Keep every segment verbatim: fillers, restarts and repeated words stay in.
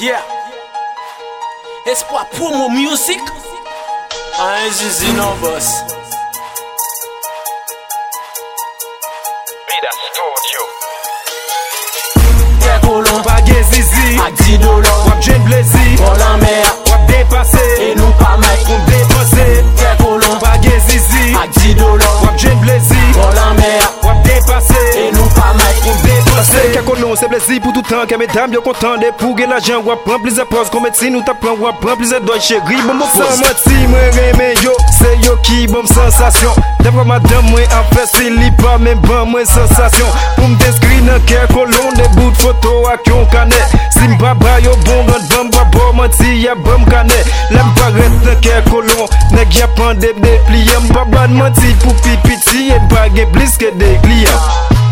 Yeah. Espoir promo music. Un zizi non boss. Vida Studio. Kè kolon Pa gen zizi, ak di dolan. wap jen blezi, Bon la mer, wap depase, e nou pa mek kon depanse. Kè kolon Pa gen zizi, ak di dolan. wap jen blezi, Bon la mer, wap depase, e nou pa mek kon depanse. Kè kolon se blezi pou toutan, kè mesdames yo kontan de pou gen l'ajan. Wap pran plize pros, kon medsin ou ta pran, wap pran plize doy chéri. Bon bon san mati, mwen remen yo, se yo ki bon sensasyon. Devra madame mwen a festi li pa men ban mwen sensasyon. Pou m deskri nan kè kolon, de bout foto ak yon kanet. Si m pa bra yo bon gant bam ba bo manti ya bam kanet. Lem pa ret nan kè kolon, nèg ya pande de plié. M pa bad manti pou pipiti, et pa gen blis ke de clients.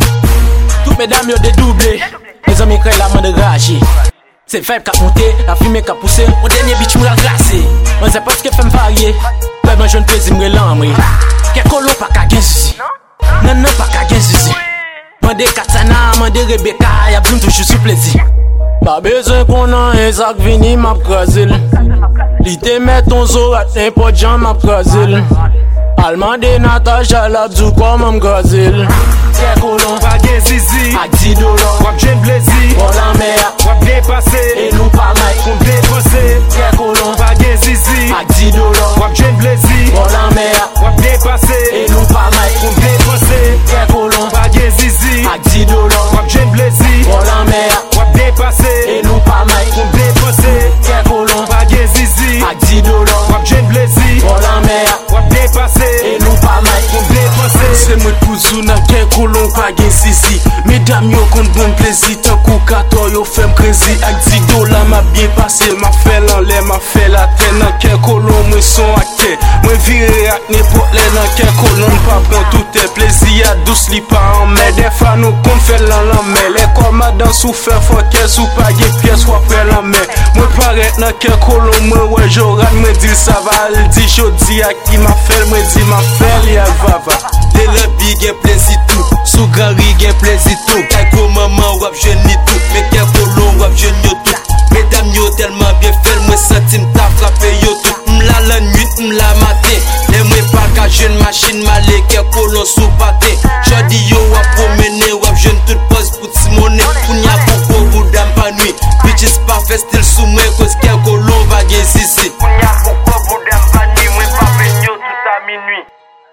Tout mesdames yo dédoublé. Les amis crée la main de rager. C'est faible qu'a monté, la fumée qu'a poussé. Mon dernier bitch m'a glacé. On sait pas ce que fait me varier. Pas ben jeune plaisir me l'amri. Kè kolon pas qu'à gen zizi. Non non pas qu'à gen zizi. Mande Katana, mande Rebecca, y'a besoin toujours sur plaisir. Pas besoin qu'on a un sac vini m'a krasil. Li te met ton zo at n'importe jan m'a krasil. Alman de Natacha la djou kom am krasil. Kè kolon Pa gen zizi, ak di dolan. wap jen blezi, Bon la mer, wap depase, e nou pa mek kon depanse. Kè kolon Pa gen zizi, ak di dolan. wap jen blezi, Bon la mer, wap depase, e nou pa mek kon depanse. Kè kolon Pa gen zizi, ak di dolan. wap jen blezi, Bon la mer, wap depase, e nou pa mek kon depanse. Kè kolon Pa gen zizi, ak di dolan. wap jen blezi, Bon la mer, wap depase, e nou pa mek kon depanse. Se mwen kouzou nan kè kolon pa gen zizi. Mesdames yo kont bon plezi, tan kou kato yo fem krezi. Ak di dola ma bien pase, ma fè lan lè, ma fè la tè. Nan kè kolon mwen son akè, mwen vire ak nepot lè. Nan kè kolon pa pran toute plezi, ya dous li pa an mè. De fa nou kon fè lan lan mè, lè komadan sou fè fokè, sou pa gen piès wap fè lan mè. Mwen paret nan kè kolon, mwen wè joran, mwen dil sa va. Al di jodi ak ki ma fèl, mwen di ma fèl, ya vava. De la bi gen plezi tou, sou gari gen plezi tou. Kèko maman wap jen ni tou, men kè kolon wap jen yo tou. Mesdames yo telman bien fel, mwen senti m'ta frappé yo tout. M'la la nuit, m'la matin, le mwen pa ka jen machine male, kè kolon sou pate. Jodi yo wap promene, wap jen tout pose pou timone. Kounya pou kou dam pa nui, bitches pa festil sou mwen, cause kè kolon va gen zizi. Kounya pou kou dam pa nui, mwen pa ven yo tout a minuit.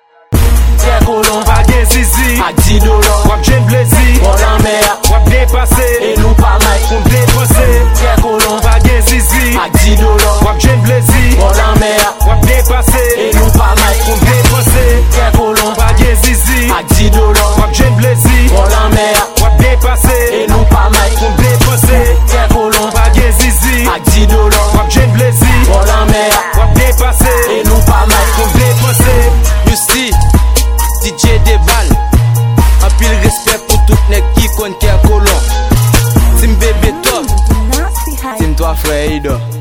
Kè kolon Pa gen zizi, ak di dolan. wap jen blezi, Bon la mer, wap depase, e nou pa mek kon depanse. Kè kolon Pa gen zizi, ak di dolan. wap jen blezi, Bon la mer, wap depase, e nou pa mek kon depanse. Kè kolon Pa gen zizi, ak di dolan. wap jen blezi, Bon la mer, wap depase, e nou pa mek kon depanse. Kè kolon Pa gen zizi, ak di dolan. wap jen blezi, Bon la mer, wap depase, e nou pa mek kon depanse. Yusti, D J Deval, an pil respect pou tout nek ki kon kè kolon. Tim bébé top, tim toi frère Ido.